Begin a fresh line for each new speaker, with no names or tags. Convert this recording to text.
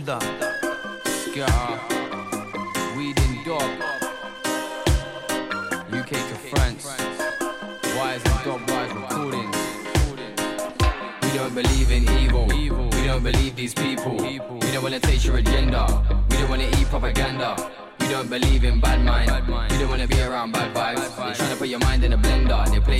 Buddha, Scar, Weed and Dog, UK to France, Wise and Dog Wise recordings. We don't believe in evil, we don't believe these people. We don't wanna taste your agenda, we don't wanna eat propaganda. We don't believe in bad mind, we don't wanna be around bad vibes. They're trying to put your mind in a blender, they play